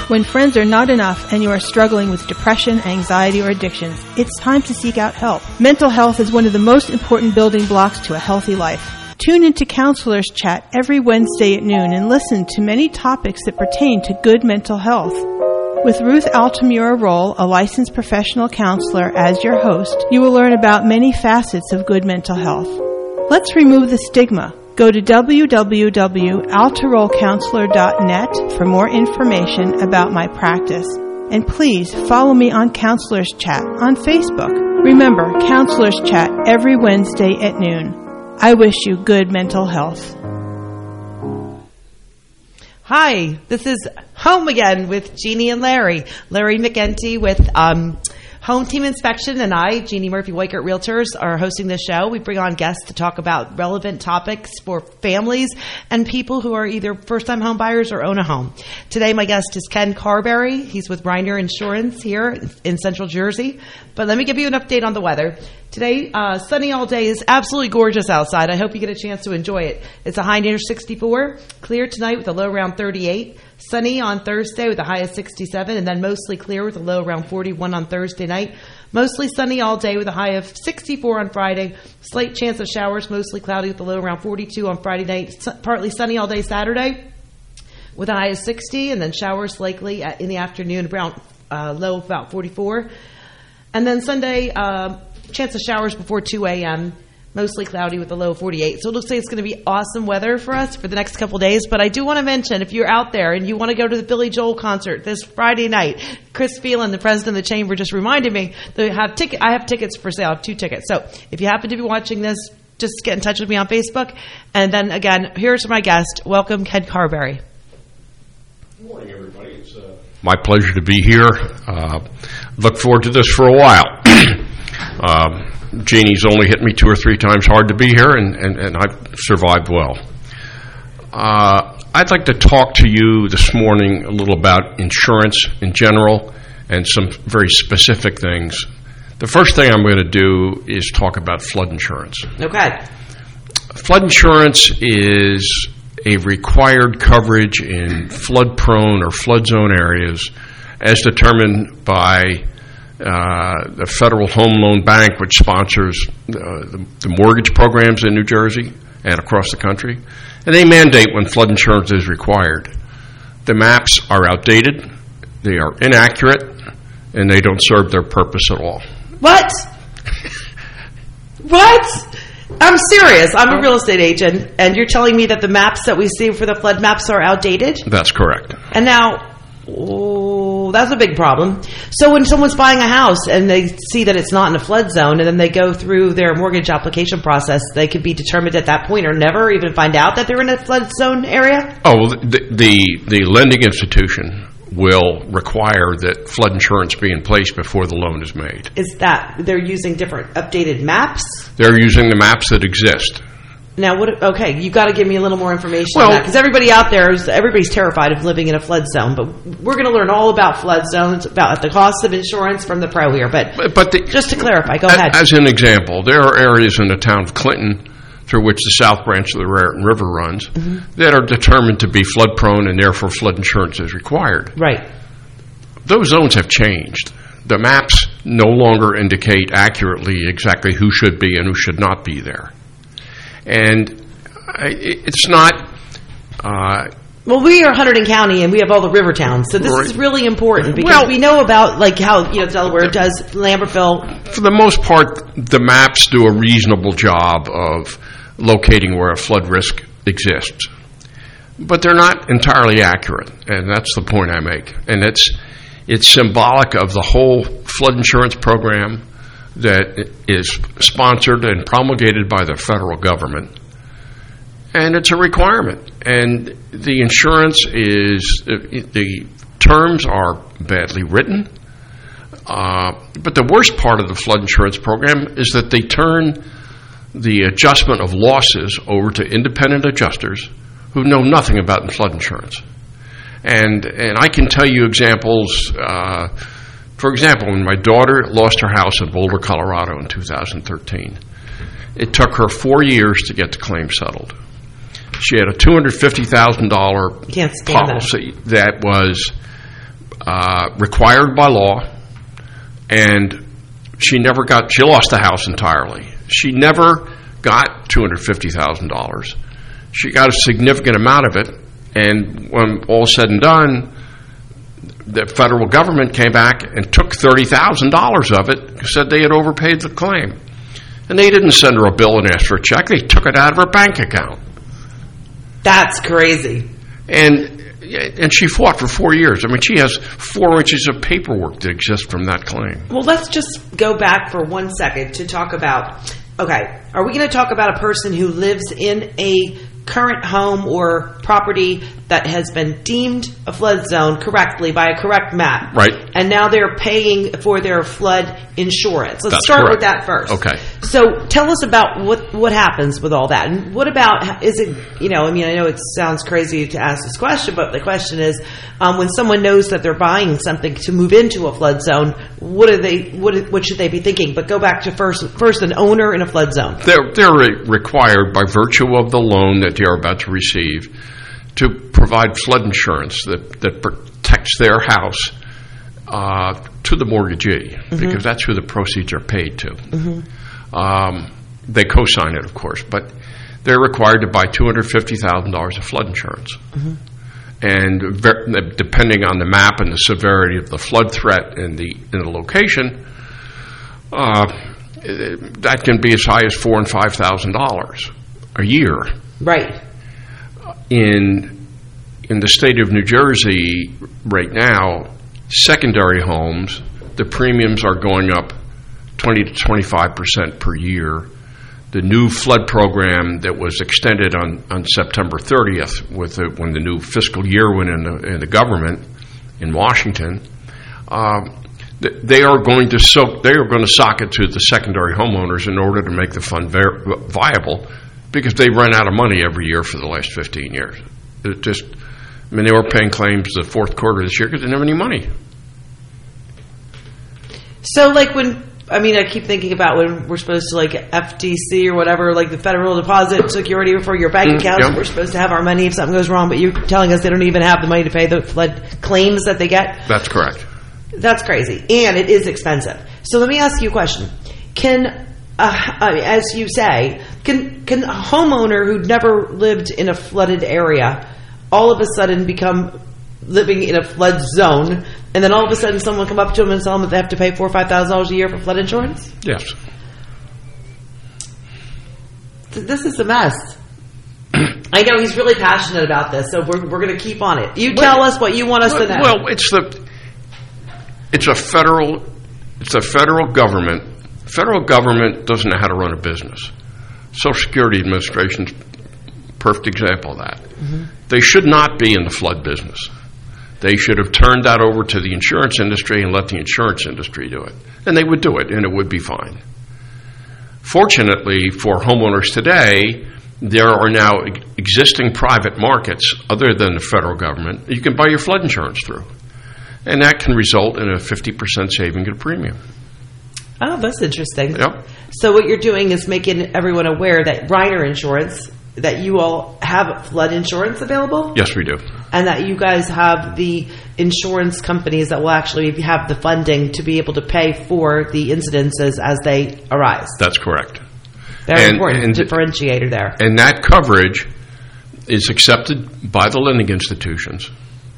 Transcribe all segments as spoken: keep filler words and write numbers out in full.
When friends are not enough and you are struggling with depression, anxiety, or addictions, it's time to seek out help. Mental health is one of the most important building blocks to a healthy life. Tune into Counselors Chat every Wednesday at noon and listen to many topics that pertain to good mental health. With Ruth Altamura Roll, a licensed professional counselor, as your host, you will learn about many facets of good mental health. Let's remove the stigma. Go to w w w dot altaroll counselor dot net for more information about my practice. And please follow me on Counselors Chat on Facebook. Remember, Counselors Chat every Wednesday at noon. I wish you good mental health. Hi, this is Home Again with Jeannie and Larry. Larry McEntee with um, Home Team Inspection, and I, Jeannie Murphy Weichert Realtors, are hosting this show. We bring on guests to talk about relevant topics for families and people who are either first-time home buyers or own a home. Today, my guest is Ken Carberry. He's with Reiner Insurance here in Central Jersey. But let me give you an update on the weather. Today, uh, sunny all day, is absolutely gorgeous outside. I hope you get a chance to enjoy it. It's a high near sixty-four, clear tonight with a low around thirty-eight, sunny on Thursday with a high of sixty-seven, and then mostly clear with a low around forty-one on Thursday night. Mostly sunny all day with a high of sixty-four on Friday. Slight chance of showers, mostly cloudy with a low around forty-two on Friday night. Su- partly sunny all day Saturday with a high of sixty, and then showers likely at, in the afternoon around uh, low of about forty-four. And then Sunday, uh, chance of showers before two a.m., mostly cloudy with a low of forty-eight. So it looks like it's going to be awesome weather for us for the next couple of days. But I do want to mention, if you're out there and you want to go to the Billy Joel concert this Friday night, Chris Phelan, the president of the chamber, just reminded me that I have, ticket, I have tickets for sale. I have two tickets. So if you happen to be watching this, just get in touch with me on Facebook. And then, again, here's my guest. Welcome, Ken Carberry. Good morning, everybody. It's uh, my pleasure to be here. Uh, look forward to this for a while. um, Jeannie's only hit me two or three times hard to be here, and, and, and I've survived well. Uh, I'd like to talk to you this morning a little about insurance in general and some very specific things. The first thing I'm going to do is talk about flood insurance. Okay. Flood insurance is a required coverage in flood-prone or flood zone areas as determined by uh, the Federal Home Loan Bank, which sponsors uh, the, the mortgage programs in New Jersey and across the country. And they mandate when flood insurance is required. The maps are outdated, they are inaccurate, and they don't serve their purpose at all. What? What? I'm serious. I'm a real estate agent, and you're telling me that the maps that we see for the flood maps are outdated? That's correct. And now, oh, that's a big problem. So when someone's buying a house and they see that it's not in a flood zone, and then they go through their mortgage application process, they could be determined at that point or never even find out that they're in a flood zone area? Oh, well, the, the, the lending institution will require that flood insurance be in place before the loan is made. Is that they're using different updated maps? They're using the maps that exist. Now, what? Okay, you've got to give me a little more information well, on that, because everybody out there, is everybody's terrified of living in a flood zone, but we're going to learn all about flood zones, about the cost of insurance from the pro here. But, but, but the, just to clarify, go as, ahead. As an example, there are areas in the town of Clinton through which the south branch of the Raritan River runs mm-hmm. that are determined to be flood-prone, and therefore flood insurance is required. Right. Those zones have changed. The maps no longer indicate accurately exactly who should be and who should not be there. And it's not... Uh, well, we are Hunterdon County, and we have all the river towns, so this right. is really important, because well, we know about like how you know Delaware does, Lambertville. For the most part, the maps do a reasonable job of locating where a flood risk exists. But they're not entirely accurate, and that's the point I make. And it's it's symbolic of the whole flood insurance program that is sponsored and promulgated by the federal government. And it's a requirement. And the insurance is, the terms are badly written. Uh, but the worst part of the flood insurance program is that they turn the adjustment of losses over to independent adjusters who know nothing about flood insurance. And and I can tell you examples. Uh, for example, when my daughter lost her house in Boulder, Colorado in two thousand thirteen, it took her four years to get the claim settled. She had a two hundred fifty thousand dollars policy that. that was uh, required by law, and she never got, she lost the house entirely. She never got two hundred fifty thousand dollars. She got a significant amount of it, and when all said and done, the federal government came back and took thirty thousand dollars of it, said they had overpaid the claim. And they didn't send her a bill and ask for a check. They took it out of her bank account. That's crazy. And and she fought for four years. I mean, she has four inches of paperwork that exists from that claim. Well, let's just go back for one second to talk about, okay, are we going to talk about a person who lives in a current home or property that has been deemed a flood zone correctly by a correct map? Right. And now they're paying for their flood insurance. Let's That's start correct. with that first. Okay. So tell us about what, what happens with all that. And what about, is it, you know, I mean, I know it sounds crazy to ask this question, but the question is, um, when someone knows that they're buying something to move into a flood zone, what are they, what, what should they be thinking? But go back to first, first an owner in a flood zone. They're, they're required by virtue of the loan that they're about to receive to provide flood insurance that, that protects their house uh, to the mortgagee, mm-hmm. because that's who the proceeds are paid to. Mm-hmm. Um, they co-sign it, of course, but they're required to buy two hundred fifty thousand dollars of flood insurance. Mm-hmm. And ver- depending on the map and the severity of the flood threat and the, and the location, uh, that can be as high as four and five thousand dollars a year. Right. In in the state of New Jersey right now, secondary homes, the premiums are going up twenty to twenty-five percent per year. The new flood program that was extended on, on September thirtieth, with the, when the new fiscal year went in the, in the government in Washington, um, they are going to soak, they are going to sock it to the secondary homeowners in order to make the fund ver- viable, because they run out of money every year for the last fifteen years. It just, I mean, they were paying claims the fourth quarter of this year because they didn't have any money. So, like, when, I mean, I keep thinking about when we're supposed to, like, F D C or whatever, like the Federal Deposit Security for your bank Mm, accounts, yeah. we're supposed to have our money if something goes wrong, but you're telling us they don't even have the money to pay the flood claims that they get? That's correct. That's crazy. And it is expensive. So let me ask you a question. Can, uh, I mean, as you say, can, can a homeowner who never lived in a flooded area all of a sudden become living in a flood zone, and then all of a sudden someone come up to them and tell them that they have to pay four or five thousand dollars a year for flood insurance? Yes. This is a mess. I know he's really passionate about this, so we're we're going to keep on it. You tell well, us what you want us well, to know. Well, it's the it's a federal it's a federal government. Federal government doesn't know how to run a business. Social Security Administration's a perfect example of that. Mm-hmm. They should not be in the flood business. They should have turned that over to the insurance industry and let the insurance industry do it. And they would do it, and it would be fine. Fortunately for homeowners today, there are now existing private markets other than the federal government that you can buy your flood insurance through. And that can result in a fifty percent saving in premium. Oh, that's interesting. Yep. So what you're doing is making everyone aware that Reiner Insurance, that you all have flood insurance available? Yes, we do. And that you guys have the insurance companies that will actually have the funding to be able to pay for the incidences as they arise. That's correct. Very and, important and, differentiator there. And that coverage is accepted by the lending institutions.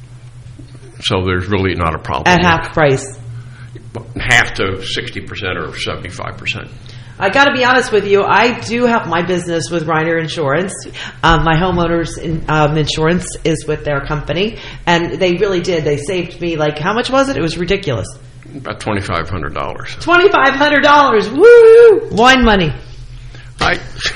So there's really not a problem. At half price. Half to sixty percent or seventy-five percent. I got to be honest with you. I do have my business with Reiner Insurance. Um, my homeowners in, um, insurance is with their company, and they really did. They saved me, like, how much was it? It was ridiculous. About twenty-five hundred dollars. twenty-five hundred dollars. Woo! Wine money. I,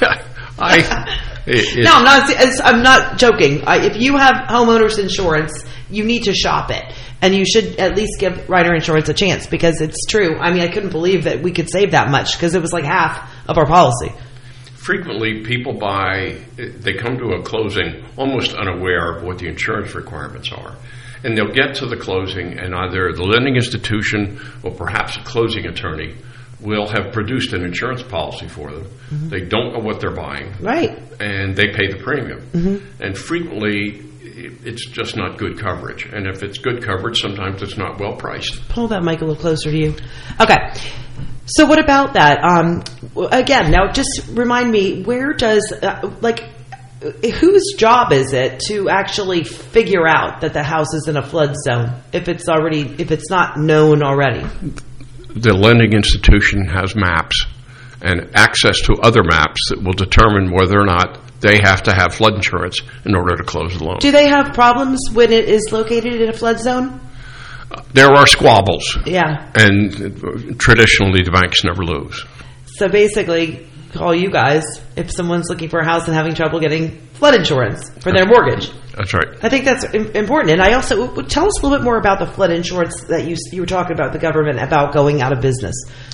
I. It, no, I'm not. I'm not joking. I, if you have homeowners insurance, you need to shop it. And you should at least give Reiner Insurance a chance, because it's true. I mean, I couldn't believe that we could save that much, because it was like half of our policy. Frequently, people buy, they come to a closing almost unaware of what the insurance requirements are. And they'll get to the closing, and either the lending institution or perhaps a closing attorney will have produced an insurance policy for them. Mm-hmm. They don't know what they're buying. Right. And they pay the premium. Mm-hmm. And frequently, it's just not good coverage. And if it's good coverage, sometimes it's not well priced. Pull that mic a little closer to you. Okay. So what about that? Um, again, now just remind me, where does, uh, like, whose job is it to actually figure out that the house is in a flood zone if it's already, if it's not known already? The lending institution has maps and access to other maps that will determine whether or not they have to have flood insurance in order to close the loan. Do they have problems when it is located in a flood zone? Uh, there are squabbles. Yeah. And uh, traditionally the banks never lose. So basically, call you guys if someone's looking for a house and having trouble getting flood insurance for their mortgage. That's right. I think that's important. And I also, tell us a little bit more about the flood insurance that you you were talking about, the government, about going out of business.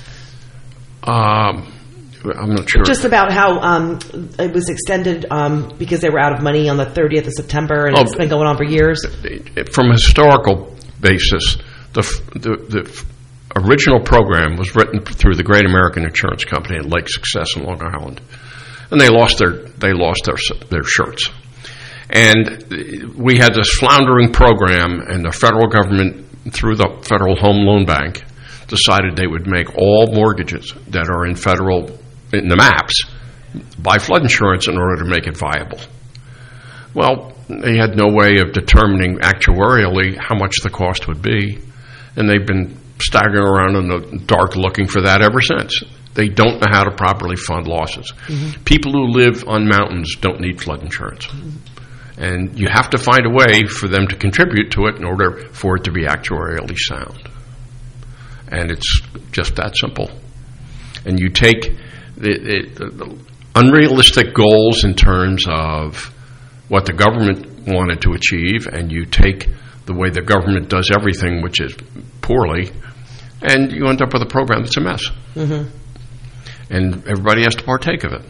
Um, I'm not sure. Just about how um, it was extended um, because they were out of money on the thirtieth of September, and oh, it's been going on for years. From a historical basis, the, the, the original program was written through the Great American Insurance Company at Lake Success in Long Island, and they lost their they lost their their shirts. And we had this floundering program, and the federal government, through the Federal Home Loan Bank, decided they would make all mortgages that are in federal in the maps buy flood insurance in order to make it viable. Well, they had no way of determining actuarially how much the cost would be, and they've been staggering around in the dark looking for that ever since. They don't know how to properly fund losses. Mm-hmm. People who live on mountains don't need flood insurance. Mm-hmm. And you have to find a way for them to contribute to it in order for it to be actuarially sound. And it's just that simple. And you take the, the, the unrealistic goals in terms of what the government wanted to achieve, and you take the way the government does everything, which is poorly, and you end up with a program that's a mess. Mm-hmm. And everybody has to partake of it.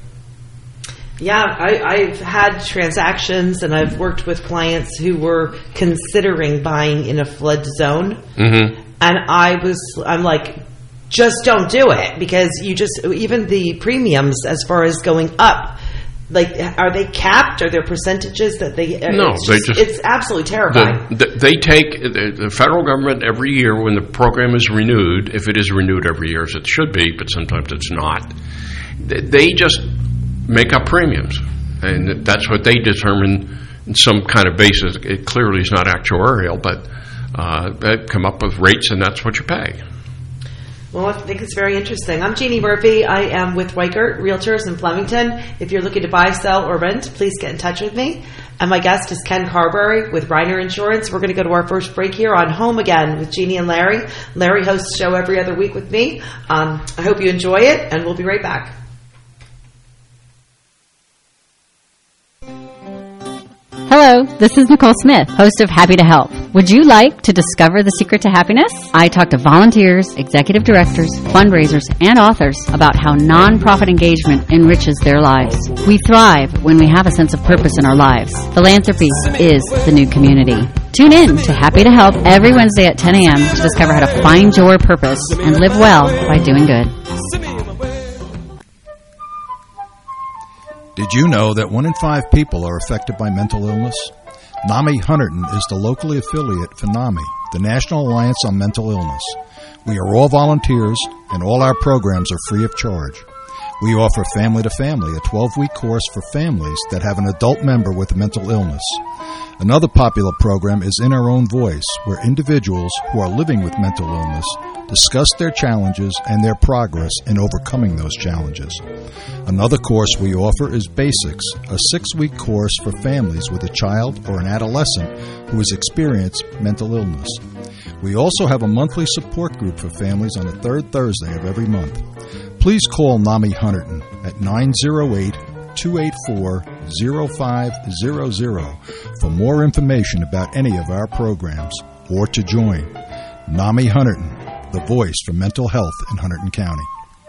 Yeah, I, I've had transactions, and I've worked with clients who were considering buying in a flood zone. Mm-hmm. And I was, I'm like, just don't do it, because you just, even the premiums as far as going up, like, are they capped? Are there percentages that they? No, it's they just, just. It's absolutely terrifying. The, the, they take the, the federal government every year when the program is renewed, if it is renewed every year as it should be, but sometimes it's not. They just make up premiums, and that's what they determine in some kind of basis. It clearly is not actuarial, but uh, they come up with rates, and that's what you pay. Well, I think it's very interesting. I'm Jeannie Murphy. I am with Weichert Realtors in Flemington. If you're looking to buy, sell, or rent, please get in touch with me. And my guest is Ken Carberry with Reiner Insurance. We're going to go to our first break here on Home Again with Jeannie and Larry. Larry hosts the show every other week with me. Um, I hope you enjoy it, and we'll be right back. Hello, this is Nicole Smith, host of Happy to Help. Would you like to discover the secret to happiness? I talk to volunteers, executive directors, fundraisers, and authors about how nonprofit engagement enriches their lives. We thrive when we have a sense of purpose in our lives. Philanthropy is the new community. Tune in to Happy to Help every Wednesday at ten a.m. to discover how to find your purpose and live well by doing good. Did you know that one in five people are affected by mental illness? NAMI Hunterdon is the locally affiliate for NAMI, the National Alliance on Mental Illness. We are all volunteers, and all our programs are free of charge. We offer Family to Family, a twelve-week course for families that have an adult member with a mental illness. Another popular program is In Our Own Voice, where individuals who are living with mental illness discuss their challenges and their progress in overcoming those challenges. Another course we offer is Basics, a six-week course for families with a child or an adolescent who has experienced mental illness. We also have a monthly support group for families on the third Thursday of every month. Please call NAMI Hunterdon at nine oh eight, two eight four, oh five hundred for more information about any of our programs or to join. NAMI Hunterdon, the voice for mental health in Hunterdon County.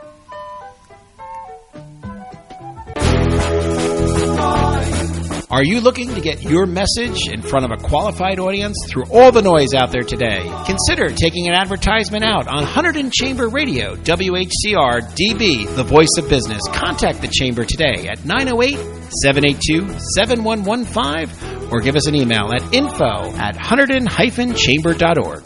Are you looking to get your message in front of a qualified audience through all the noise out there today? Consider taking an advertisement out on Hunterdon Chamber Radio, W H C R D B, the voice of business. Contact the Chamber today at nine oh eight, seven eight two, seven one one five or give us an email at info at hunterdon dash chamber dot org.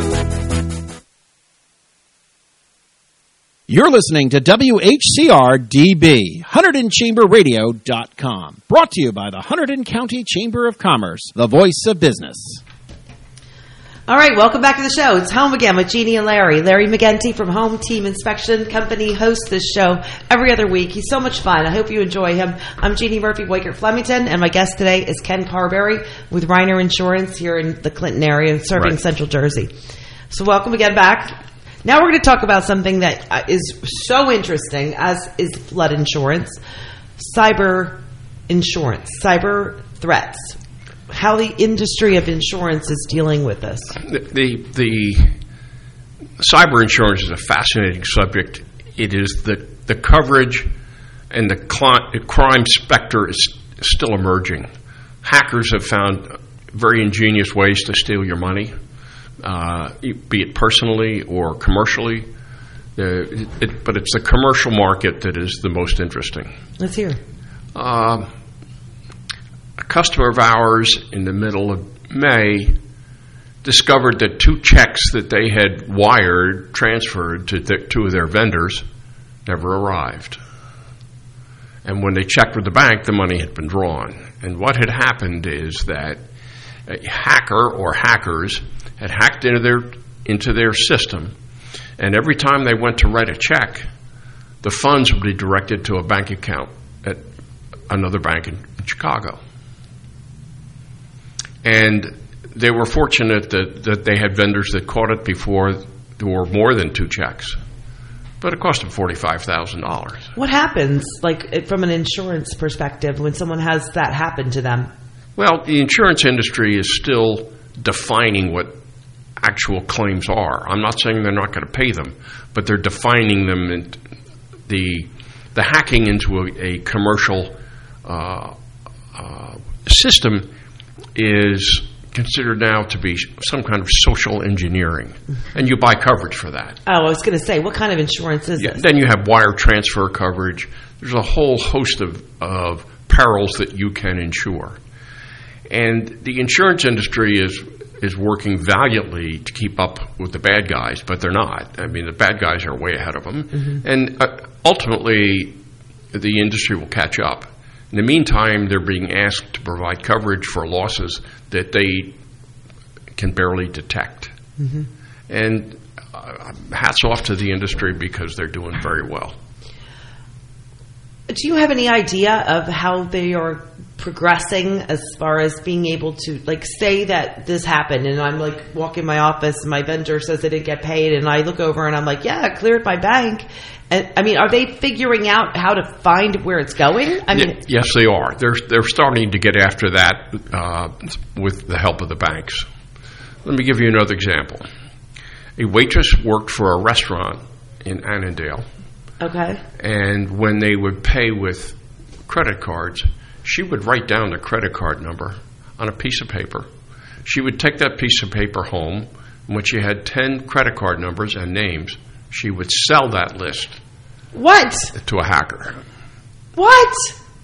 You're listening to W H C R D B, Hunterdon Chamber Radio dot com. Brought to you by the Hunterdon County Chamber of Commerce, the voice of business. All right, welcome back to the show. It's Home Again with Jeannie and Larry. Larry McGinty from Home Team Inspection Company hosts this show every other week. He's so much fun. I hope you enjoy him. I'm Jeannie Murphy Weichert Flemington, and my guest today is Ken Carberry with Reiner Insurance here in the Clinton area, serving Right. Central Jersey. So welcome again back. Now we're going to talk about something that is so interesting, as is flood insurance, cyber insurance, cyber threats. How the industry of insurance is dealing with this. The, the the cyber insurance is a fascinating subject. It is the the coverage and the, cli- the crime specter is still emerging. Hackers have found very ingenious ways to steal your money, uh, be it personally or commercially. The, it, but it's the commercial market that is the most interesting. Let's hear. Uh, a customer of ours in the middle of May discovered that two checks that they had wired, transferred to the, two of their vendors, never arrived. And when they checked with the bank, the money had been drawn. And what had happened is that a hacker or hackers had hacked into their into their system, and every time they went to write a check, the funds would be directed to a bank account at another bank in Chicago. And they were fortunate that, that they had vendors that caught it before there were more than two checks. But it cost them forty-five thousand dollars. What happens, like, from an insurance perspective, when someone has that happen to them? Well, the insurance industry is still defining what actual claims are. I'm not saying they're not going to pay them, but they're defining them. And the the hacking into a, a commercial uh, uh, system is considered now to be some kind of social engineering, and you buy coverage for that. Oh, I was going to say, what kind of insurance is Yeah, this? then you have wire transfer coverage. There's a whole host of, of perils that you can insure. And the insurance industry is is working valiantly to keep up with the bad guys, but they're not. I mean, the bad guys are way ahead of them. Mm-hmm. And uh, ultimately, the industry will catch up. In the meantime, they're being asked to provide coverage for losses that they can barely detect. Mm-hmm. And uh, hats off to the industry because they're doing very well. Do you have any idea of how they are progressing as far as being able to, like, say that this happened and I'm, like, walking my office and my vendor says they didn't get paid and I look over and I'm like, yeah, I cleared my bank. And, I mean, are they figuring out how to find where it's going? I mean, y- yes, they are. They're they're starting to get after that uh, with the help of the banks. Let me give you another example. A waitress worked for a restaurant in Annandale. Okay. And when they would pay with credit cards, she would write down the credit card number on a piece of paper. She would take that piece of paper home, and when she had ten credit card numbers and names, she would sell that list What? to a hacker. What?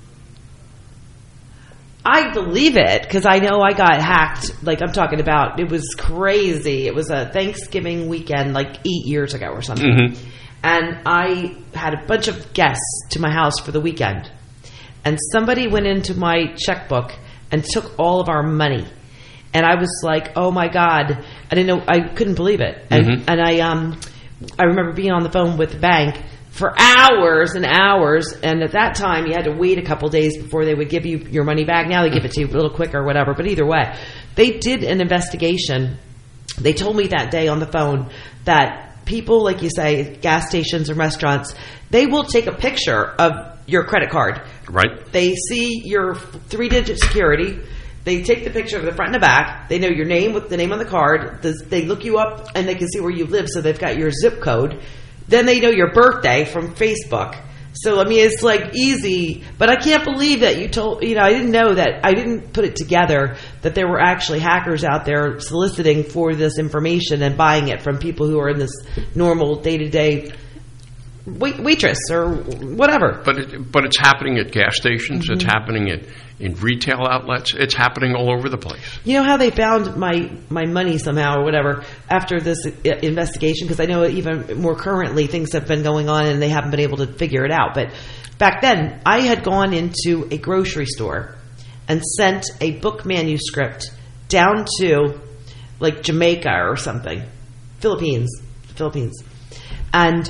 I believe it because I know I got hacked. Like, I'm talking about, it was crazy. It was a Thanksgiving weekend like eight years ago or something. Mm-hmm. And I had a bunch of guests to my house for the weekend. And somebody went into my checkbook and took all of our money. And I was like, oh my God. I didn't know, I couldn't believe it. And, mm-hmm. and I um, I remember being on the phone with the bank for hours and hours. And at that time, you had to wait a couple days before they would give you your money back. Now they give it to you a little quicker or whatever. But either way, they did an investigation. They told me that day on the phone that people, like you say, gas stations and restaurants, they will take a picture of your credit card. Right. They see your three-digit security. They take the picture of the front and the back. They know your name with the name on the card. They look you up and they can see where you live, so they've got your zip code. Then they know your birthday from Facebook. So, I mean, it's like easy, but I can't believe that you told, you know, I didn't know that, I didn't put it together that there were actually hackers out there soliciting for this information and buying it from people who are in this normal day-to-day wait, waitress or whatever. But it, but it's happening at gas stations. Mm-hmm. It's happening at in retail outlets. It's happening all over the place. You know how they found my, my money somehow or whatever after this investigation? Because I know even more currently things have been going on and they haven't been able to figure it out. But back then, I had gone into a grocery store and sent a book manuscript down to like Jamaica or something, Philippines, Philippines. And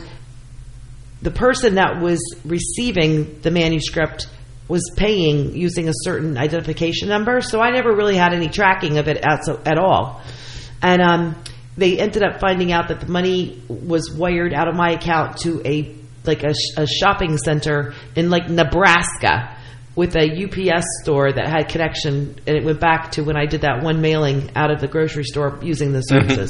the person that was receiving the manuscript was paying using a certain identification number, so I never really had any tracking of it at, at all. And um, they ended up finding out that the money was wired out of my account to a like a, a shopping center in like Nebraska with a U P S store that had connection, and it went back to when I did that one mailing out of the grocery store using the services.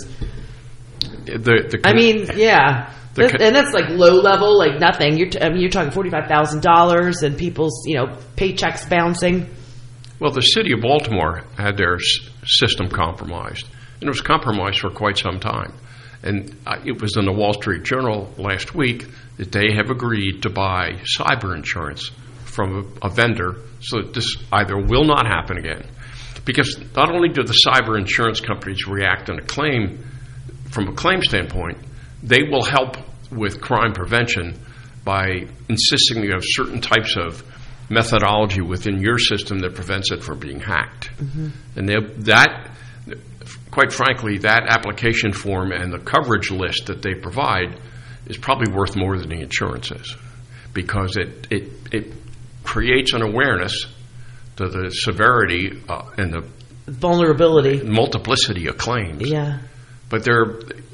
the, the, I mean, yeah. That's, and that's like low level, like nothing. You're, t- I mean, you're talking forty-five thousand dollars and people's, you know, paychecks bouncing. Well, the city of Baltimore had their s- system compromised, and it was compromised for quite some time. And uh, it was in the Wall Street Journal last week that they have agreed to buy cyber insurance from a, a vendor so that this either will not happen again. Because not only do the cyber insurance companies react in a claim, from a claim standpoint, they will help with crime prevention by insisting you have certain types of methodology within your system that prevents it from being hacked. Mm-hmm. And they, that, quite frankly, that application form and the coverage list that they provide is probably worth more than the insurance is, because it it, it creates an awareness to the severity uh, and the vulnerability, multiplicity of claims. Yeah, but they're.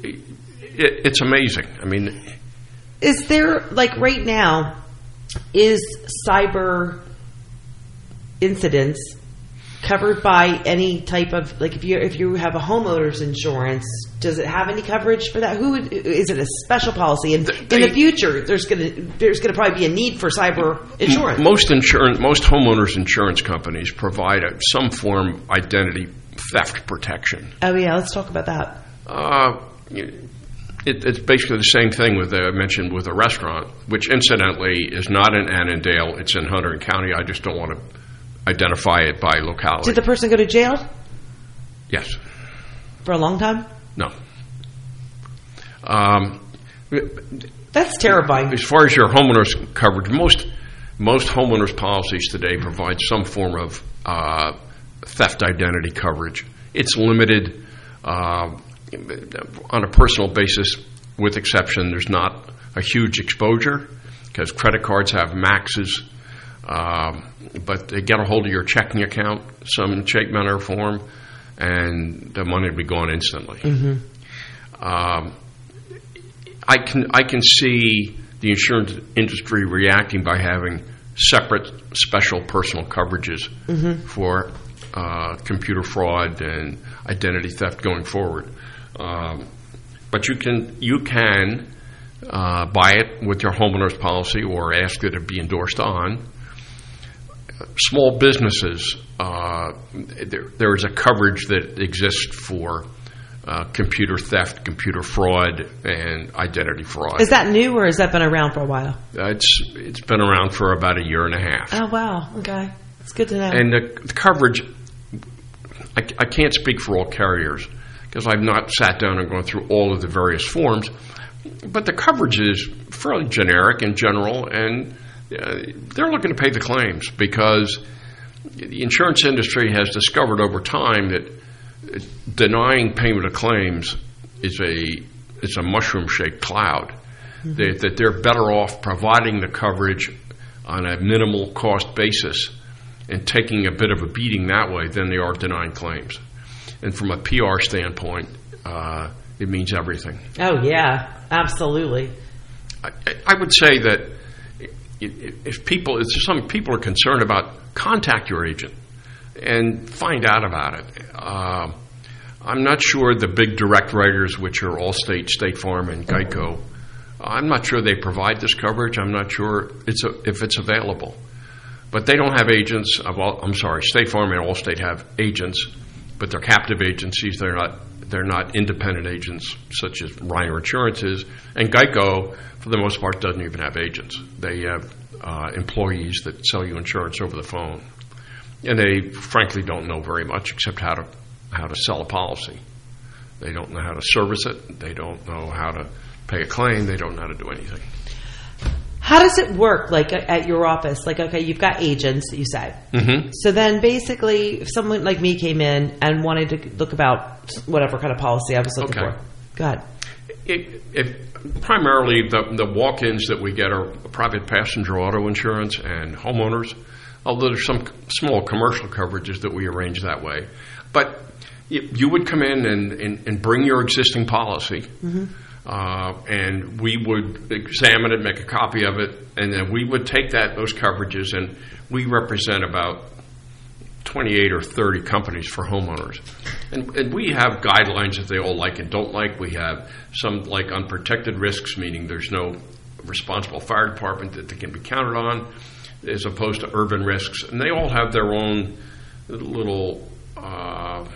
It, it's amazing. I mean, is there, like right now, is cyber incidents covered by any type of, like if you if you have a homeowner's insurance, does it have any coverage for that? Who would, is it a special policy? And they, in the future, there's going to there's going to probably be a need for cyber insurance. Most insurance, most homeowners insurance companies provide a, some form of identity theft protection. Oh yeah, let's talk about that. Uh, It, it's basically the same thing with uh, I mentioned with a restaurant, which incidentally is not in Annandale. It's in Hunterdon County. I just don't want to identify it by locality. Did the person go to jail? Yes. For a long time? No. Um, That's terrifying. As far as your homeowner's coverage, most most homeowners policies today provide some form of uh, theft identity coverage. It's limited. Uh, on a personal basis, with exception, there's not a huge exposure because credit cards have maxes, um, but they get a hold of your checking account, some shape, manner, or form, and the money will be gone instantly. Mm-hmm. Um, I can I can see the insurance industry reacting by having separate special personal coverages mm-hmm. for uh, computer fraud and identity theft going forward. Um, but you can you can uh, buy it with your homeowner's policy or ask it to be endorsed on. Small businesses, uh, there, there is a coverage that exists for uh, computer theft, computer fraud, and identity fraud. Is that new or has that been around for a while? Uh, it's it's been around for about a year and a half. Oh wow! Okay, it's good to know. And the, the coverage, I, I can't speak for all carriers, because I've not sat down and gone through all of the various forms, but the coverage is fairly generic and general, and uh, they're looking to pay the claims because the insurance industry has discovered over time that denying payment of claims is a is a mushroom-shaped cloud. Mm-hmm. They, that they're better off providing the coverage on a minimal cost basis and taking a bit of a beating that way than they are denying claims. And from a P R standpoint, uh, it means everything. Oh, yeah, absolutely. I, I would say that if people, if some people are concerned about, contact your agent and find out about it. Uh, I'm not sure the big direct writers, which are Allstate, State Farm, and Geico, I'm not sure they provide this coverage. I'm not sure it's a, if it's available. But they don't have agents. Of all, I'm sorry, State Farm and Allstate have agents, but they're captive agencies. They're not they're not independent agents such as Reiner Insurance is. And Geico, for the most part, doesn't even have agents. They have uh, employees that sell you insurance over the phone. And they, frankly, don't know very much except how to how to sell a policy. They don't know how to service it. They don't know how to pay a claim. They don't know how to do anything. How does it work, like, at your office? Like, okay, you've got agents, you said. Mm-hmm. So then basically, if someone like me came in and wanted to look about whatever kind of policy I was looking Okay. for. Go ahead. It, it, primarily, the, the walk-ins that we get are private passenger auto insurance and homeowners, although there's some small commercial coverages that we arrange that way. But you, you would come in and, and, and bring your existing policy, mm-hmm. uh, and we would examine it, make a copy of it, and then we would take that those coverages, and we represent about twenty-eight or thirty companies for homeowners. And, and we have guidelines that they all like and don't like. We have some like unprotected risks, meaning there's no responsible fire department that they can be counted on, as opposed to urban risks. And they all have their own little uh,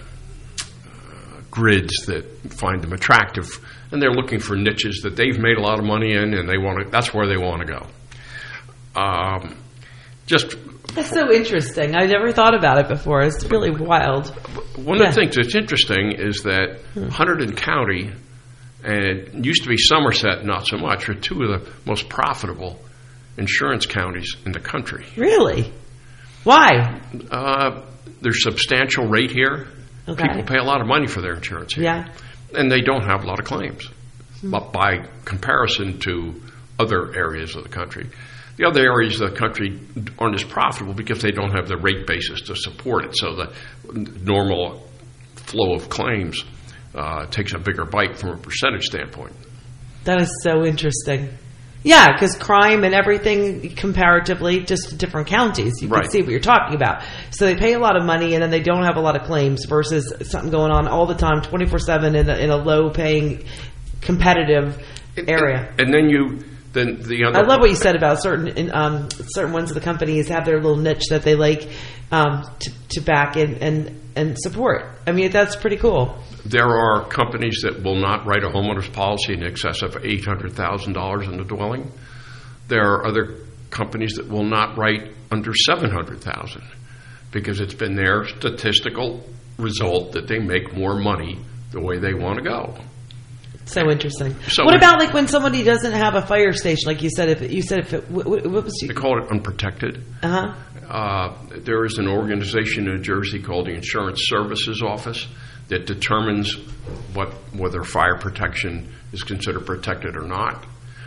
grids that find them attractive. And they're looking for niches that they've made a lot of money in, and they want to, that's where they want to go. Um, just That's so interesting. I never thought about it before. It's really wild. One Yeah. of the things that's interesting is that Hunterdon County and it used to be Somerset, not so much, are two of the most profitable insurance counties in the country. Really? Why? Uh, there's substantial rate here. Okay. People pay a lot of money for their insurance here. Yeah. And they don't have a lot of claims. Hmm. But by comparison to other areas of the country. The other areas of the country aren't as profitable because they don't have the rate basis to support it. So the normal flow of claims uh, takes a bigger bite from a percentage standpoint. That is so interesting. Yeah, because crime and everything comparatively, just different counties. You Right. can see what you're talking about. So they pay a lot of money and then they don't have a lot of claims versus something going on all the time, twenty-four seven in a, in a low-paying, competitive area. And, and then you... Then the other I love what you said about certain in, um, certain ones of the companies have their little niche that they like um, to, to back and, and, and support. I mean, that's pretty cool. There are companies that will not write a homeowner's policy in excess of eight hundred thousand dollars in the dwelling. There are other companies that will not write under seven hundred thousand dollars because it's been their statistical result that they make more money the way they want to go. So interesting. So what we- about like when somebody doesn't have a fire station? Like you said, if it, you said if it, what, what was you? They call it unprotected. Uh-huh. Uh, there is an organization in New Jersey called the Insurance Services Office that determines what whether fire protection is considered protected or not.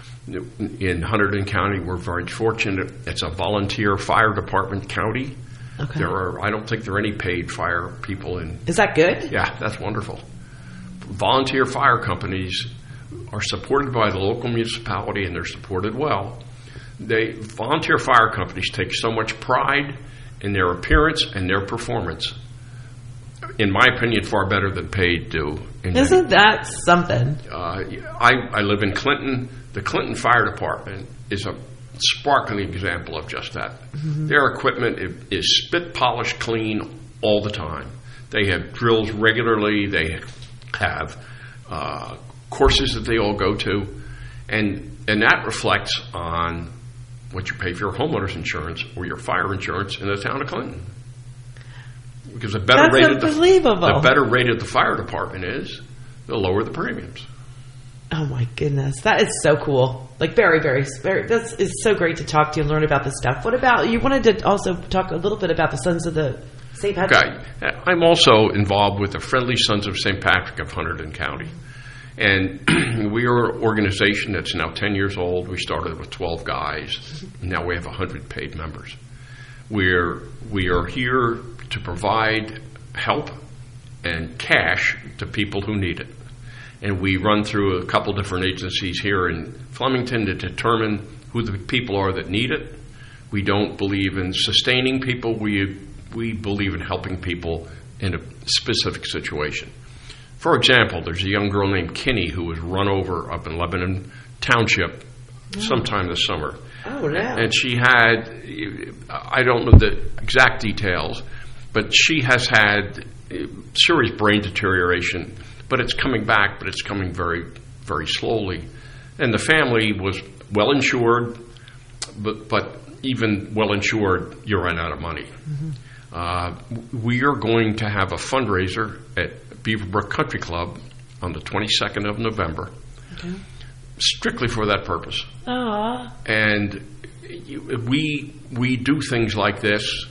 In Hunterdon County, we're very fortunate. It's a volunteer fire department county. Okay. There are, I don't think there are any paid fire people in. Is that good? Yeah, that's wonderful. Volunteer fire companies are supported by the local municipality, and they're supported well. They volunteer fire companies take so much pride in their appearance and their performance. In my opinion, far better than paid do. In Isn't that something? uh, I, I live in Clinton. The Clinton Fire Department is a sparkling example of just that. Mm-hmm. Their equipment is, is spit polished clean all the time. They have drills regularly. They have uh, courses that they all go to, and and that reflects on what you pay for your homeowner's insurance or your fire insurance in the town of Clinton. Because the better That's rated the, unbelievable. the better rated the fire department is, the lower the premiums. Oh my goodness, that is so cool! Like very, very, very. This is so great to talk to you and learn about this stuff. What about you? Wanted to also talk a little bit about the Sons of the Saint Patrick. Okay. I'm also involved with the Friendly Sons of Saint Patrick of Hunterdon County. And we are an organization that's now ten years old. We started with twelve guys. Now we have one hundred paid members. We're, we are here to provide help and cash to people who need it. And we run through a couple different agencies here in Flemington to determine who the people are that need it. We don't believe in sustaining people. We we believe in helping people in a specific situation. For example, there's a young girl named Kinney who was run over up in Lebanon Township sometime this summer. Oh, yeah. And she had, I don't know the exact details, but she has had serious brain deterioration, but it's coming back, but it's coming very, very slowly. And the family was well insured, but, but even well insured, you run out of money. Mm-hmm. Uh, we are going to have a fundraiser at Beaverbrook Country Club on the twenty-second of November, okay. strictly for that purpose. Aww. And we we do things like this,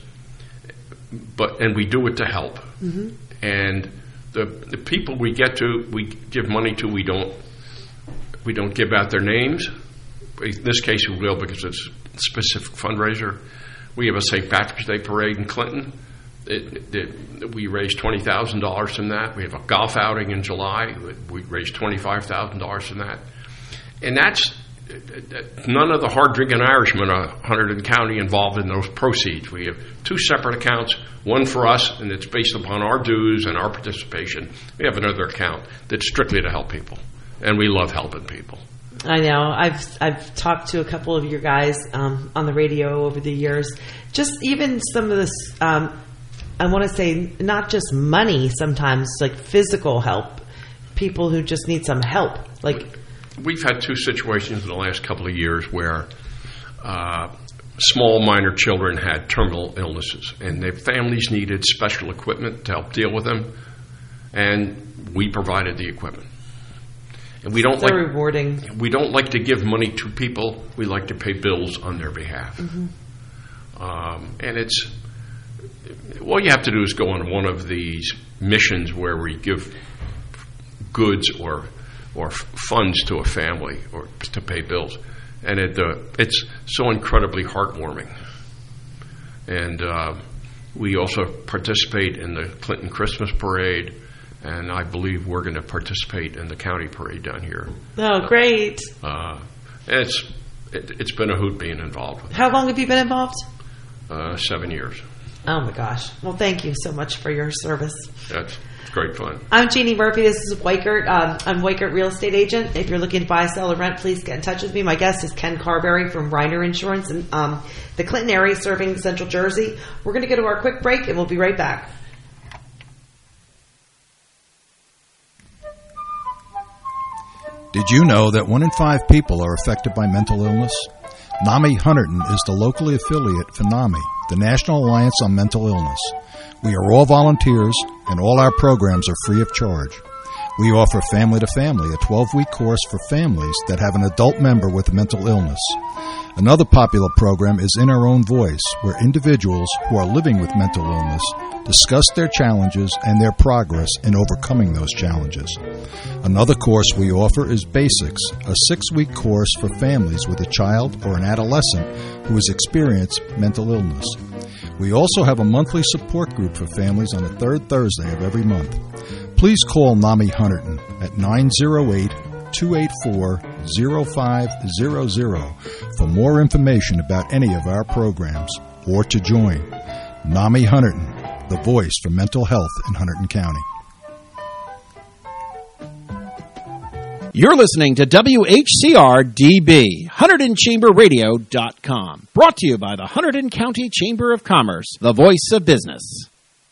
but and we do it to help. Mm-hmm. And the the people we get to, we give money to, we don't we don't give out their names. In this case, we will because it's a specific fundraiser. We have a Saint Patrick's Day parade in Clinton. It, it, we raised twenty thousand dollars from that. We have a golf outing in July. We raised twenty-five thousand dollars from that. And that's none of the hard-drinking Irishmen are Hunterdon County involved in those proceeds. We have two separate accounts, one for us, and it's based upon our dues and our participation. We have another account that's strictly to help people, and we love helping people. I know. I've I've talked to a couple of your guys um, on the radio over the years. Just even some of this, um, I want to say not just money sometimes, like physical help. People who just need some help. Like We've had two situations in the last couple of years where uh, small minor children had terminal illnesses and their families needed special equipment to help deal with them, and we provided the equipment. And we don't so like rewarding. We don't like to give money to people. We like to pay bills on their behalf. Mm-hmm. Um, and it's all you have to do is go on one of these missions where we give goods or or funds to a family or to pay bills, and it uh, it's so incredibly heartwarming. And uh, we also participate in the Clinton Christmas Parade. And I believe we're going to participate in the county parade down here. Oh, great. Uh, it's it, it's been a hoot being involved with it. How long have you been involved? Uh, seven years. Oh, my gosh. Well, thank you so much for your service. That's it's great fun. I'm Jeannie Murphy. This is Weichert. Um, I'm Weichert Real Estate Agent. If you're looking to buy, sell, or rent, please get in touch with me. My guest is Ken Carberry from Reiner Insurance in um, the Clinton area serving Central Jersey. We're going to go to our quick break, and we'll be right back. Did you know that one in five people are affected by mental illness? NAMI Hunterdon is the locally affiliate for NAMI, the National Alliance on Mental Illness. We are all volunteers, and all our programs are free of charge. We offer Family to Family, a twelve-week course for families that have an adult member with a mental illness. Another popular program is In Our Own Voice, where individuals who are living with mental illness discuss their challenges and their progress in overcoming those challenges. Another course we offer is Basics, a six-week course for families with a child or an adolescent who has experienced mental illness. We also have a monthly support group for families on the third Thursday of every month. Please call NAMI Hunterdon at nine oh eight, two eight four, oh five hundred for more information about any of our programs or to join. NAMI Hunterdon, the voice for mental health in Hunterdon County. You're listening to W H C R D B, Hunterdon Chamber Radio dot com. Brought to you by the Hunterdon County Chamber of Commerce, the voice of business.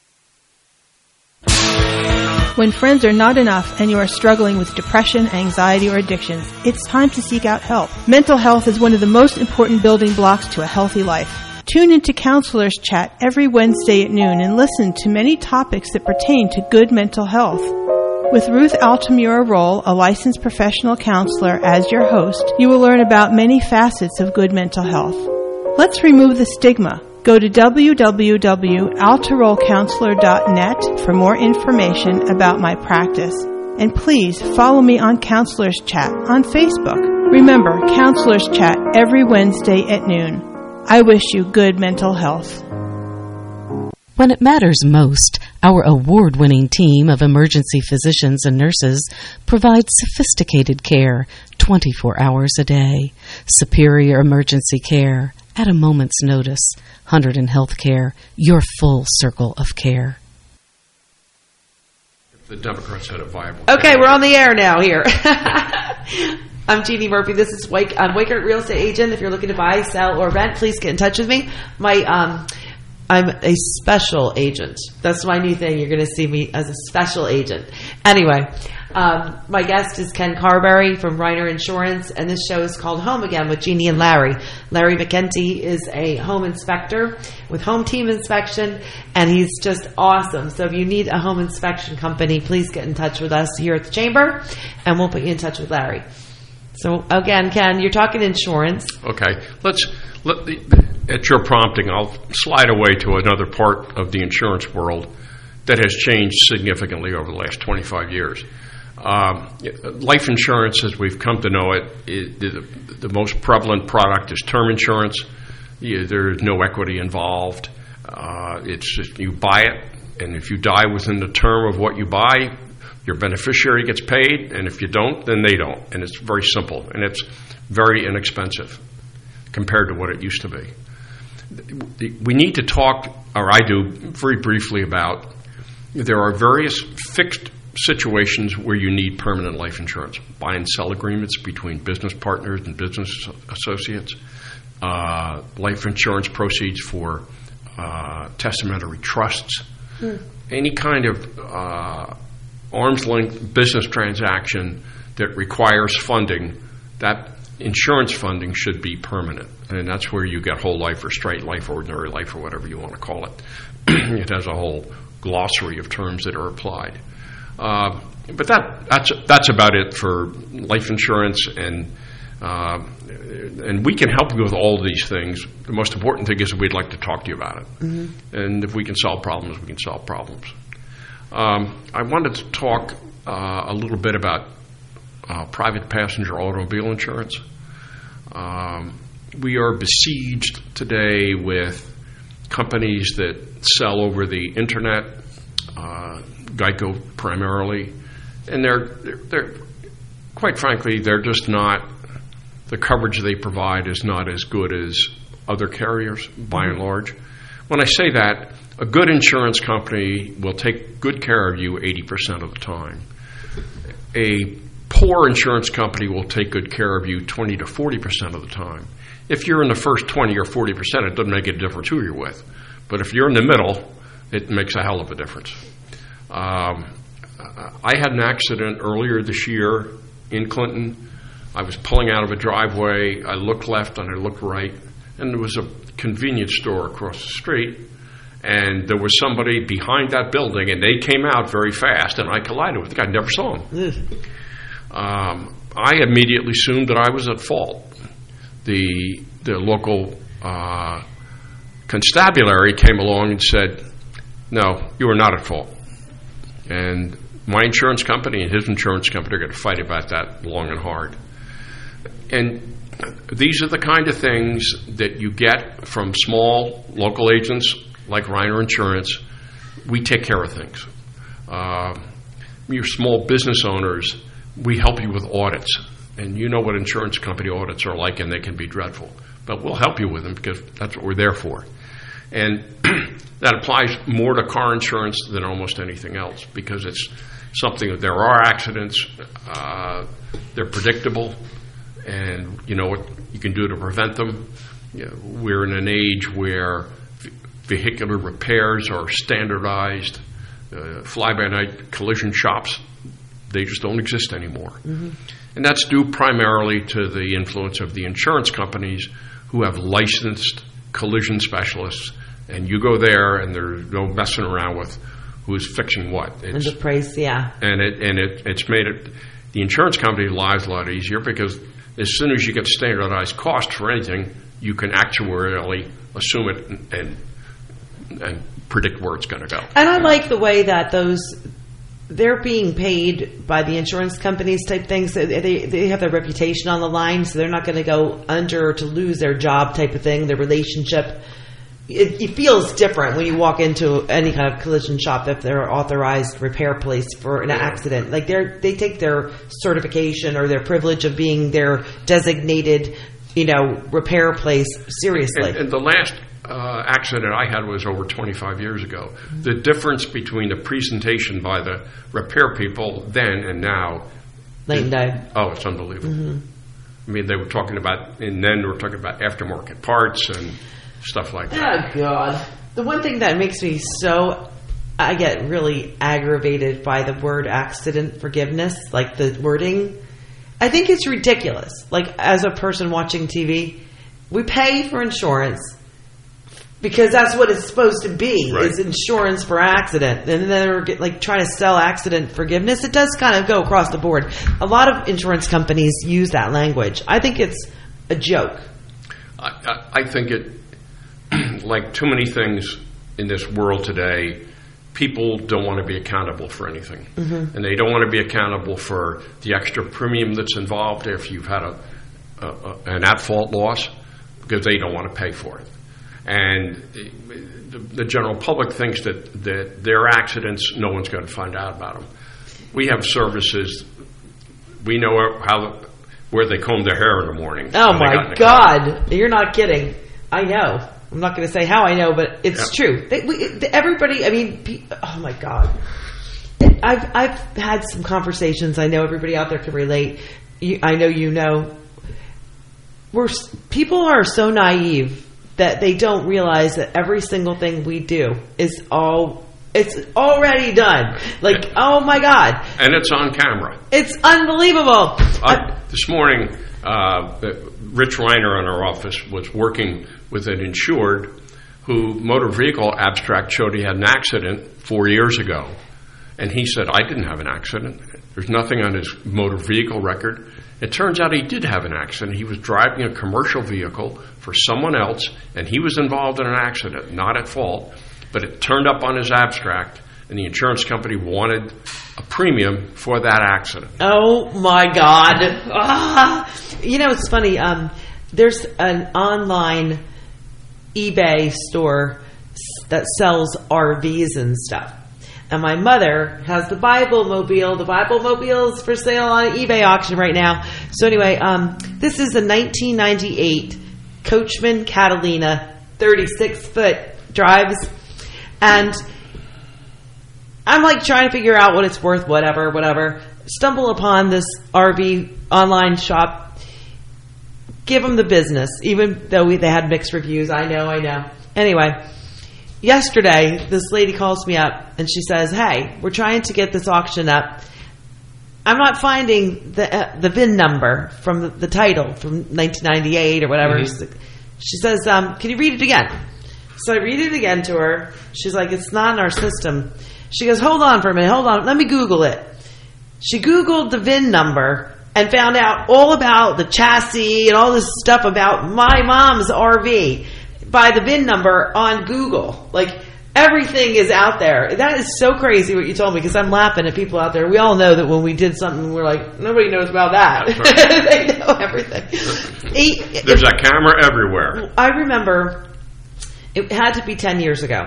When friends are not enough and you are struggling with depression, anxiety, or addictions, it's time to seek out help. Mental health is one of the most important building blocks to a healthy life. Tune into Counselors Chat every Wednesday at noon and listen to many topics that pertain to good mental health. With Ruth Altamura Roll, a licensed professional counselor, as your host, you will learn about many facets of good mental health. Let's remove the stigma. Go to w w w dot altaroll counselor dot net for more information about my practice. And please follow me on Counselors Chat on Facebook. Remember, Counselors Chat every Wednesday at noon. I wish you good mental health. When it matters most, our award-winning team of emergency physicians and nurses provides sophisticated care twenty-four hours a day. Superior emergency care at a moment's notice. Hunterdon Healthcare, your full circle of care. If the Democrats had a viable... Okay, we're on the air now here. I'm Jeannie Murphy. This is Wake, I'm Weichert Real Estate Agent. If you're looking to buy, sell, or rent, please get in touch with me. My... um. I'm a special agent. That's my new thing. You're going to see me as a special agent. Anyway, um, my guest is Ken Carberry from Reiner Insurance, and this show is called Home Again with Jeannie and Larry. Larry McEntee is a home inspector with Home Team Inspection, and he's just awesome. So if you need a home inspection company, please get in touch with us here at the Chamber, and we'll put you in touch with Larry. So again, Ken, you're talking insurance. Okay, let's let the, at your prompting, I'll slide away to another part of the insurance world that has changed significantly over the last twenty-five years. Um, life insurance, as we've come to know it, is the, the most prevalent product is term insurance. You, there's no equity involved. Uh, it's just you buy it, and if you die within the term of what you buy, your beneficiary gets paid, and if you don't, then they don't. And it's very simple, and it's very inexpensive compared to what it used to be. We need to talk, or I do, very briefly about there are various fixed situations where you need permanent life insurance. Buy and sell agreements between business partners and business associates. Uh, life insurance proceeds for uh, testamentary trusts. Hmm. Any kind of uh, arm's length business transaction that requires funding, that insurance funding should be permanent. And that's where you get whole life or straight life or ordinary life or whatever you want to call it. It has a whole glossary of terms that are applied. Uh, but that that's that's about it for life insurance, and uh, and we can help you with all of these things. The most important thing is that we'd like to talk to you about it. Mm-hmm. And if we can solve problems, we can solve problems. Um, I wanted to talk uh, a little bit about uh, private passenger automobile insurance. Um, we are besieged today with companies that sell over the internet, uh, Geico primarily, and they're, they're, they're, quite frankly, they're just not, the coverage they provide is not as good as other carriers, by and large. When I say that, a good insurance company will take good care of you eighty percent of the time. A poor insurance company will take good care of you twenty to forty percent of the time. If you're in the first twenty or forty percent, it doesn't make a difference who you're with. But if you're in the middle, it makes a hell of a difference. Um, I had an accident earlier this year in Clinton. I was pulling out of a driveway. I looked left and I looked right, and there was a convenience store across the street. And there was somebody behind that building, and they came out very fast, and I collided with the guy. I never saw him. um, I immediately assumed that I was at fault. The the local uh, constabulary came along and said, no, you are not at fault. And my insurance company and his insurance company are going to fight about that long and hard. And these are the kind of things that you get from small local agents like Reiner Insurance. We take care of things. Uh, you're small business owners, we help you with audits. And you know what insurance company audits are like, and they can be dreadful. But we'll help you with them because that's what we're there for. And that applies more to car insurance than almost anything else because it's something that there are accidents, uh, they're predictable, and you know what you can do to prevent them. You know, we're in an age where vehicular repairs are standardized. Uh, fly-by-night collision shops, they just don't exist anymore. Mm-hmm. And that's due primarily to the influence of the insurance companies who have licensed collision specialists. And you go there, and there's no messing around with who's fixing what. It's, and the price, yeah. And it and it it's made it the insurance company's lives a lot easier because as soon as you get standardized cost for anything, you can actuarially assume it and, and and predict where it's going to go. And I like the way that those, they're being paid by the insurance companies type things. They they have their reputation on the line, so they're not going to go under or to lose their job type of thing, their relationship. It, it feels different when you walk into any kind of collision shop if they're authorized repair place for an accident. Like they're they take their certification or their privilege of being their designated, you know, repair place seriously. And, and the last uh, accident I had was over twenty-five years ago. Mm-hmm. The difference between the presentation by the repair people then and now, night and day. Oh, it's unbelievable. Mm-hmm. I mean, they were talking about, and then they were talking about aftermarket parts and stuff like that. Oh, God. The one thing that makes me so, I get really aggravated by the word accident forgiveness, like the wording. I think it's ridiculous. Like, as a person watching T V, we pay for insurance because that's what it's supposed to be, right. Is insurance for accident. And then they're like trying to sell accident forgiveness. It does kind of go across the board. A lot of insurance companies use that language. I think it's a joke. I, I, I think it, like too many things in this world today, people don't want to be accountable for anything. Mm-hmm. And they don't want to be accountable for the extra premium that's involved if you've had a, a, a an at-fault loss, because they don't want to pay for it. And the, the general public thinks that, that their accidents, no one's going to find out about them. We have services. We know how where they comb their hair in the morning. Oh, my God. Car. You're not kidding. I know. I'm not going to say how I know, but it's yeah. true. They, we, everybody, I mean, oh, my God. I've I've had some conversations. I know everybody out there can relate. You, I know you know. We're, people are so naive that they don't realize that every single thing we do is all, it's already done. Like, yeah. oh my God. And it's on camera. It's unbelievable. Uh, this morning, uh, Rich Reiner in our office was working with an insured who motor vehicle abstract showed he had an accident four years ago. And he said, I didn't have an accident. There's nothing on his motor vehicle record. It turns out he did have an accident. He was driving a commercial vehicle for someone else, and he was involved in an accident, not at fault. But it turned up on his abstract, and the insurance company wanted a premium for that accident. Oh, my God. Ah. You know, it's funny. Um, there's an online eBay store that sells R Vs and stuff. And my mother has the Bible Mobile. The Bible Mobile is for sale on eBay auction right now. So anyway, um, this is a nineteen ninety-eight Coachman Catalina, thirty-six foot drives. And I'm like trying to figure out what it's worth, whatever, whatever. Stumble upon this R V online shop. Give them the business, even though we, they had mixed reviews. I know, I know. Anyway. Yesterday, this lady calls me up and she says, hey, we're trying to get this auction up. I'm not finding the uh, the V I N number from the, the title from nineteen ninety-eight or whatever. Mm-hmm. She says, um, can you read it again? So I read it again to her. She's like, it's not in our system. She goes, hold on for a minute. Hold on. Let me Google it. She Googled the V I N number and found out all about the chassis and all this stuff about my mom's R V. By the V I N number on Google. Like, everything is out there. That is so crazy what you told me, because I'm laughing at people out there. We all know that when we did something, we're like, nobody knows about that. Right. They know everything. There's a camera everywhere. I remember, it had to be ten years ago.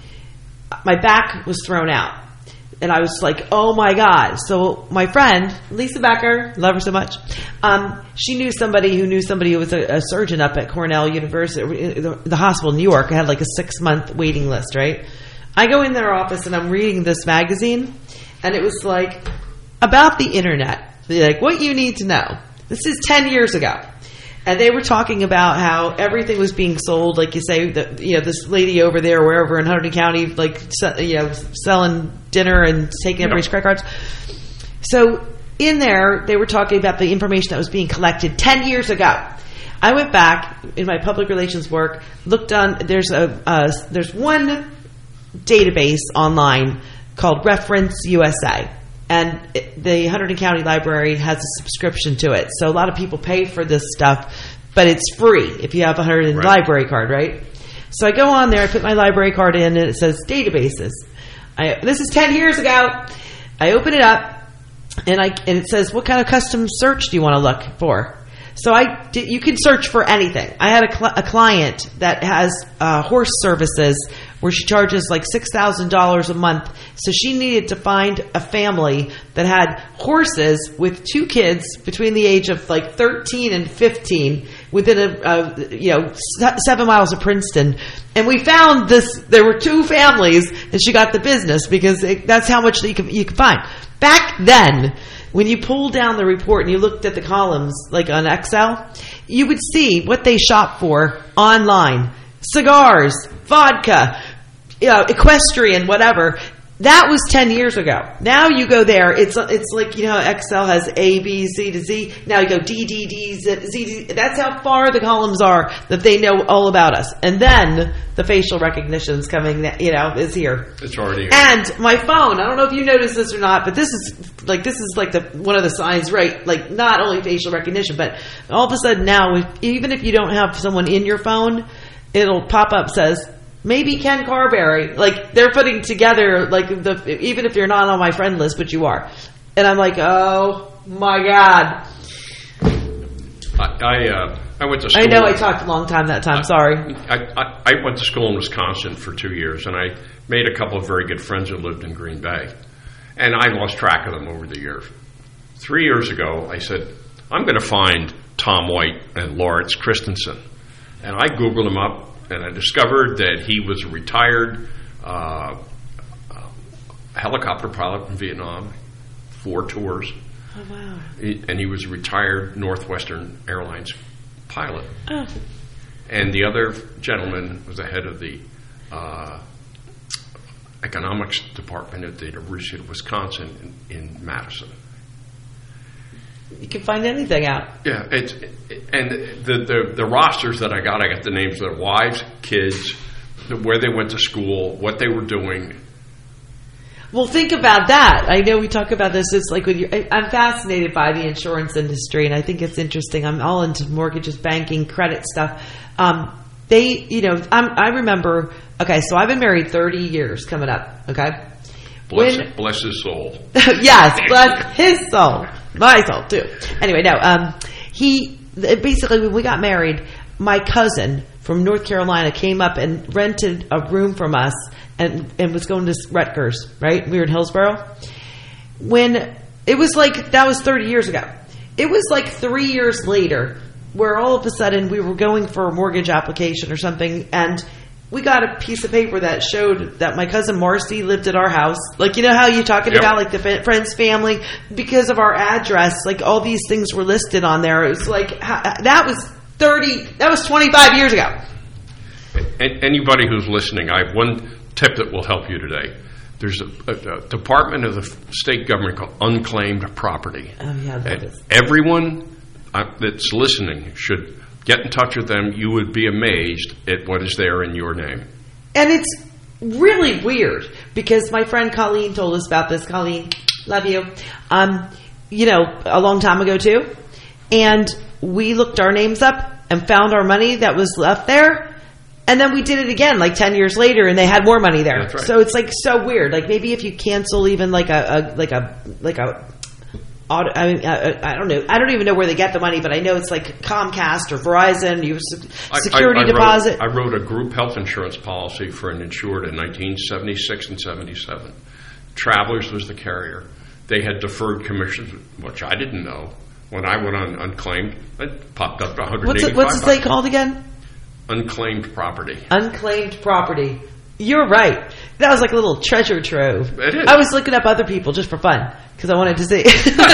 My back was thrown out. And I was like, oh my God. So my friend, Lisa Becker, love her so much, um, she knew somebody who knew somebody who was a, a surgeon up at Cornell University, the, the hospital in New York. I had like a six-month waiting list, right? I go in their office and I'm reading this magazine, and it was like, about the internet. They're like, what you need to know. This is ten years ago. And they were talking about how everything was being sold, like you say, the, you know, this lady over there, wherever in Hunterdon County, like, you know, selling dinner and taking everybody's credit cards. So in there, they were talking about the information that was being collected ten years ago. I went back in my public relations work, looked on. There's a uh, there's one database online called Reference U S A. And it, the Hunterdon County Library has a subscription to it. So a lot of people pay for this stuff, but it's free if you have a Hunterdon right. library card, right? So I go on there, I put my library card in, and it says databases. I, this is ten years ago. I open it up, and I and it says, what kind of custom search do you want to look for? So I did, you can search for anything. I had a, cl- a client that has uh, horse services where she charges like six thousand dollars a month. So she needed to find a family that had horses with two kids between the age of like thirteen and fifteen within a, uh, you know, seven miles of Princeton. And we found this, there were two families, and she got the business because it, that's how much that you can, you can find. Back then, when you pulled down the report and you looked at the columns, like on Excel, you would see what they shop for online. Cigars, vodka, you know, equestrian, whatever. That was ten years ago. Now you go there, it's it's like, you know, Excel has A, B, C to Z. Now you go D, D, D, Z, Z, Z. That's how far the columns are that they know all about us. And then the facial recognition is coming, you know, is here. It's already here. And my phone, I don't know if you noticed this or not, but this is like, this is like the one of the signs, right? Like, not only facial recognition, but all of a sudden now, if, even if you don't have someone in your phone, it'll pop up, says, maybe Ken Carberry. Like, they're putting together, like, the even if you're not on my friend list, but you are. And I'm like, oh my God. I I, uh, I went to school. I know I talked a long time that time. Sorry. I, I, I went to school in Wisconsin for two years, and I made a couple of very good friends who lived in Green Bay. And I lost track of them over the years. Three years ago, I said, I'm going to find Tom White and Lawrence Christensen. And I Googled them up. And I discovered that he was a retired uh, uh, helicopter pilot from Vietnam, four tours. Oh, wow. He, and he was a retired Northwestern Airlines pilot. Oh. And the other gentleman was the head of the uh, economics department at the University of Wisconsin in, in Madison. You can find anything out. Yeah, it's and the, the the rosters that I got, I got the names of their wives, kids, the, where they went to school, what they were doing. Well, think about that. I know we talk about this. It's like when you, I, I'm fascinated by the insurance industry, and I think it's interesting. I'm all into mortgages, banking, credit stuff. Um, they, you know, I'm, I remember. Okay, so I've been married thirty years coming up. Okay, bless, when, bless his soul. Yes, bless his soul. My soul too. Anyway, no. Um, he basically, when we got married, my cousin from North Carolina came up and rented a room from us, and and was going to Rutgers. Right, we were in Hillsborough. When it was like that was thirty years ago. It was like three years later, where all of a sudden we were going for a mortgage application or something, and we got a piece of paper that showed that my cousin Marcy lived at our house. Like, you know how you're talking yep. about, like, the friend's family? Because of our address, like, all these things were listed on there. It was like, that was thirty, that was twenty-five years ago. Anybody who's listening, I have one tip that will help you today. There's a, a, a department of the state government called unclaimed property. Oh, yeah, that is. Everyone uh, that's listening should get in touch with them. You would be amazed at what is there in your name. And it's really weird because my friend Colleen told us about this. Colleen, love you. Um, you know, a long time ago too. And we looked our names up and found our money that was left there. And then we did it again like ten years later and they had more money there. That's right. So it's like so weird. Like maybe if you cancel even like a, a like a like a I mean, I, I don't know. I don't even know where they get the money, but I know it's like Comcast or Verizon. You security I, I, I deposit. Wrote, I wrote a group health insurance policy for an insured in nineteen seventy-six and seventy-seven. Travelers was the carrier. They had deferred commissions, which I didn't know. When I went on unclaimed, it popped up one hundred eighty-five. What's it, what's it called again? Unclaimed property. Unclaimed property. You're right. That was like a little treasure trove. It is. I was looking up other people just for fun because I wanted to see.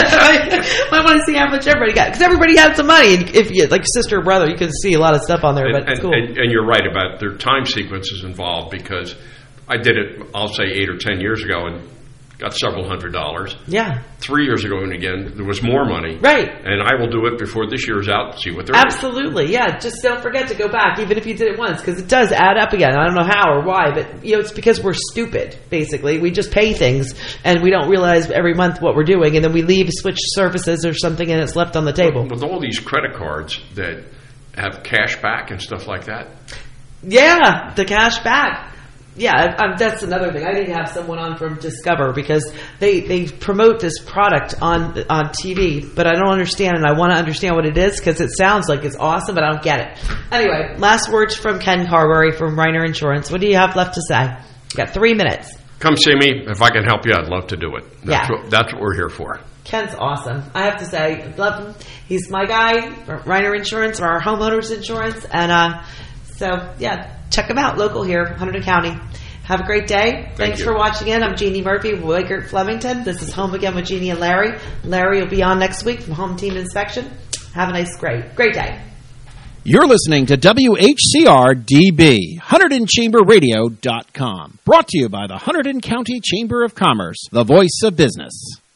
I, I want to see how much everybody got because everybody had some money. And if you like sister or brother, you can see a lot of stuff on there. And, but it's and, cool. and, and you're right about their time sequences involved because I did it. I'll say eight or ten years ago and got several hundred dollars. Yeah. Three years ago and again there was more money. Right. And I will do it before this year's out and see what they're. Absolutely. Doing. Yeah. Just don't forget to go back, even if you did it once, because it does add up again. I don't know how or why, but you know, it's because we're stupid. Basically, we just pay things and we don't realize every month what we're doing, and then we leave, switch services or something, and it's left on the table. With all these credit cards that have cash back and stuff like that. Yeah, the cash back. Yeah, I, I, that's another thing. I need to have someone on from Discover because they, they promote this product on on T V, but I don't understand, and I want to understand what it is because it sounds like it's awesome, but I don't get it. Anyway, last words from Ken Carberry from Reiner Insurance. What do you have left to say? You got three minutes. Come see me. If I can help you, I'd love to do it. That's, yeah. what, that's what we're here for. Ken's awesome. I have to say, I love him. He's my guy, Reiner Insurance, or our homeowners insurance, and uh, so, yeah. Check them out, local here, Hunterdon County. Have a great day. Thank Thanks you. for watching in. I'm Jeannie Murphy, Wigert Flemington. This is Home Again with Jeannie and Larry. Larry will be on next week from Home Team Inspection. Have a nice, great, great day. You're listening to W H C R D B, Hunterdon Chamber Radio dot com. Brought to you by the Hunterdon County Chamber of Commerce, the voice of business.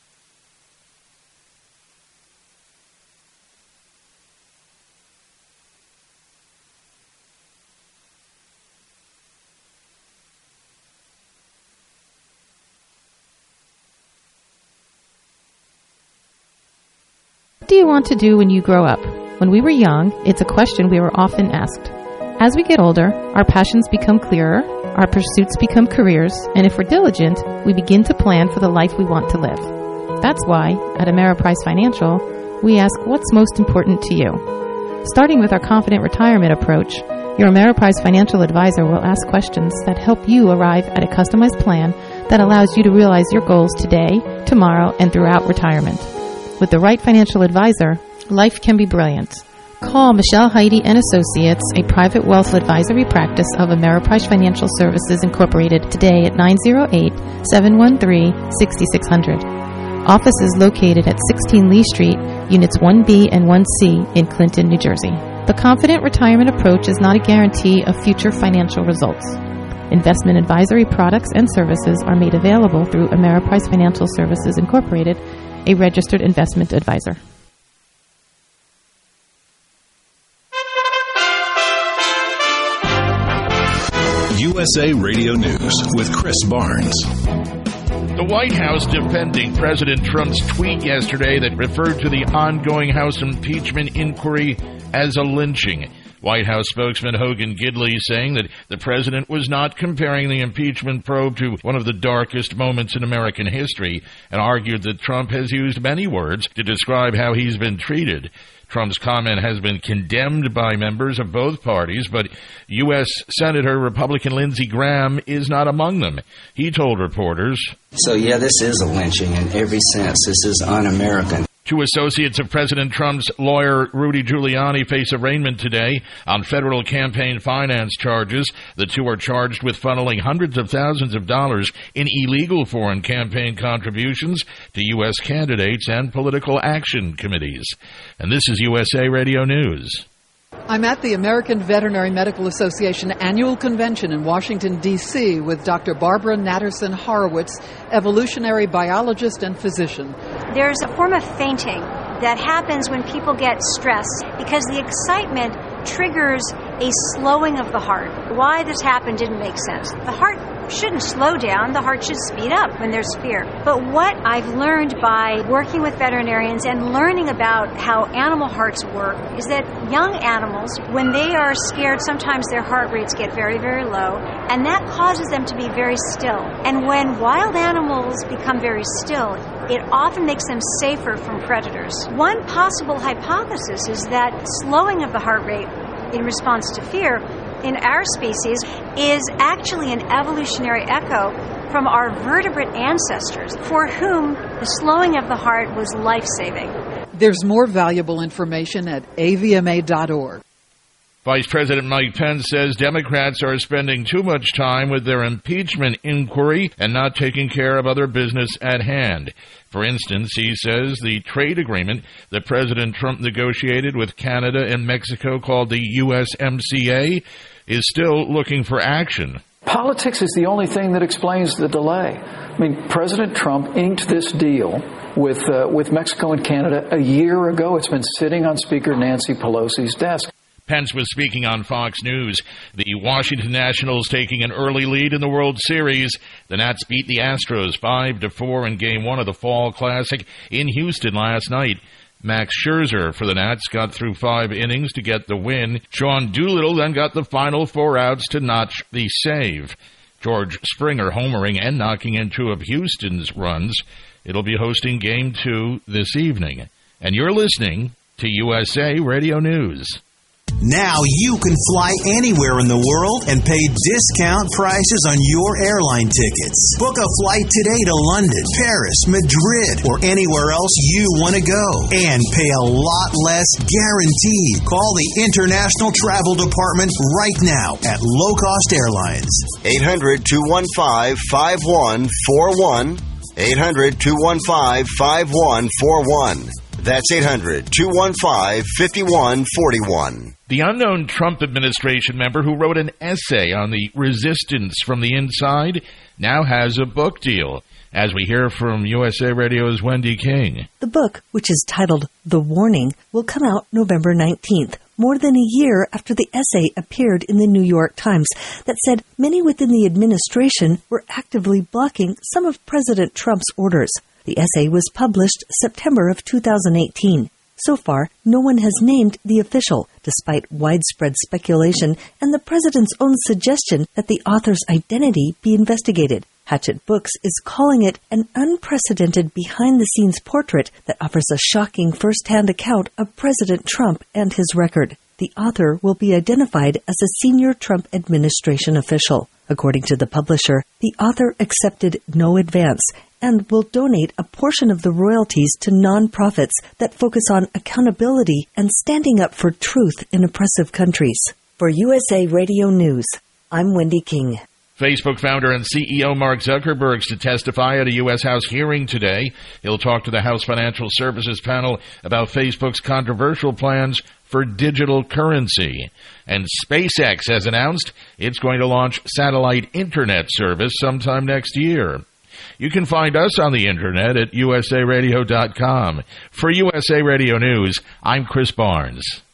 What do you want to do when you grow up? When we were young, it's a question we were often asked. As we get older, our passions become clearer, our pursuits become careers, and if we're diligent, we begin to plan for the life we want to live. That's why, at Ameriprise Financial, we ask what's most important to you. Starting with our Confident Retirement approach, your Ameriprise Financial advisor will ask questions that help you arrive at a customized plan that allows you to realize your goals today, tomorrow, and throughout retirement. With the right financial advisor, life can be brilliant. Call Michelle Heidi and Associates, a private wealth advisory practice of Ameriprise Financial Services Incorporated, today at nine oh eight, seven one three, six six zero zero. Office is located at sixteen Lee Street, Units one B and one C in Clinton, New Jersey. The Confident Retirement approach is not a guarantee of future financial results. Investment advisory products and services are made available through Ameriprise Financial Services Incorporated, a registered investment advisor. U S A Radio News with Chris Barnes. The White House defending President Trump's tweet yesterday that referred to the ongoing House impeachment inquiry as a lynching. White House spokesman Hogan Gidley saying that the president was not comparing the impeachment probe to one of the darkest moments in American history and argued that Trump has used many words to describe how he's been treated. Trump's comment has been condemned by members of both parties, but U S Senator Republican Lindsey Graham is not among them. He told reporters, So, yeah, this is a lynching in every sense. This is un-American. Two associates of President Trump's lawyer, Rudy Giuliani, face arraignment today on federal campaign finance charges. The two are charged with funneling hundreds of thousands of dollars in illegal foreign campaign contributions to U S candidates and political action committees. And this is U S A Radio News. I'm at the American Veterinary Medical Association annual convention in Washington, D C with Doctor Barbara Natterson Horowitz, evolutionary biologist and physician. There's a form of fainting that happens when people get stressed because the excitement triggers a slowing of the heart. Why this happened didn't make sense. The heart shouldn't slow down. The heart should speed up when there's fear. But what I've learned by working with veterinarians and learning about how animal hearts work is that young animals, when they are scared, sometimes their heart rates get very, very low, and that causes them to be very still. And when wild animals become very still, it often makes them safer from predators. One possible hypothesis is that slowing of the heart rate in response to fear in our species is actually an evolutionary echo from our vertebrate ancestors for whom the slowing of the heart was life-saving. There's more valuable information at A V M A dot org. Vice President Mike Pence says Democrats are spending too much time with their impeachment inquiry and not taking care of other business at hand. For instance, he says the trade agreement that President Trump negotiated with Canada and Mexico, called the U S M C A, is still looking for action. Politics is the only thing that explains the delay. I mean, President Trump inked this deal with uh, with Mexico and Canada a year ago. It's been sitting on Speaker Nancy Pelosi's desk. Pence was speaking on Fox News. The Washington Nationals taking an early lead in the World Series. The Nats beat the Astros five to four in Game one of the Fall Classic in Houston last night. Max Scherzer for the Nats got through five innings to get the win. Sean Doolittle then got the final four outs to notch the save. George Springer homering and knocking in two of Houston's runs. It'll be hosting Game two this evening. And you're listening to U S A Radio News. Now you can fly anywhere in the world and pay discount prices on your airline tickets. Book a flight today to London, Paris, Madrid, or anywhere else you want to go. And pay a lot less guaranteed. Call the International Travel Department right now at Low Cost Airlines. eight hundred, two one five, five one four one. eight hundred, two one five, five one four one. That's eight hundred, two one five, five one four one. The unknown Trump administration member who wrote an essay on the resistance from the inside now has a book deal. As we hear from U S A Radio's Wendy King. The book, which is titled The Warning, will come out November nineteenth, more than a year after the essay appeared in the New York Times that said many within the administration were actively blocking some of President Trump's orders. The essay was published September of two thousand eighteen. So far, no one has named the official, despite widespread speculation and the president's own suggestion that the author's identity be investigated. Hachette Books is calling it an unprecedented behind-the-scenes portrait that offers a shocking first-hand account of President Trump and his record. The author will be identified as a senior Trump administration official. According to the publisher, the author accepted no advance and will donate a portion of the royalties to nonprofits that focus on accountability and standing up for truth in oppressive countries. For U S A Radio News, I'm Wendy King. Facebook founder and C E O Mark Zuckerberg is to testify at a U S House hearing today. He'll talk to the House Financial Services panel about Facebook's controversial plans for digital currency. And SpaceX has announced it's going to launch satellite internet service sometime next year. You can find us on the internet at U S A radio dot com. For U S A Radio News, I'm Chris Barnes.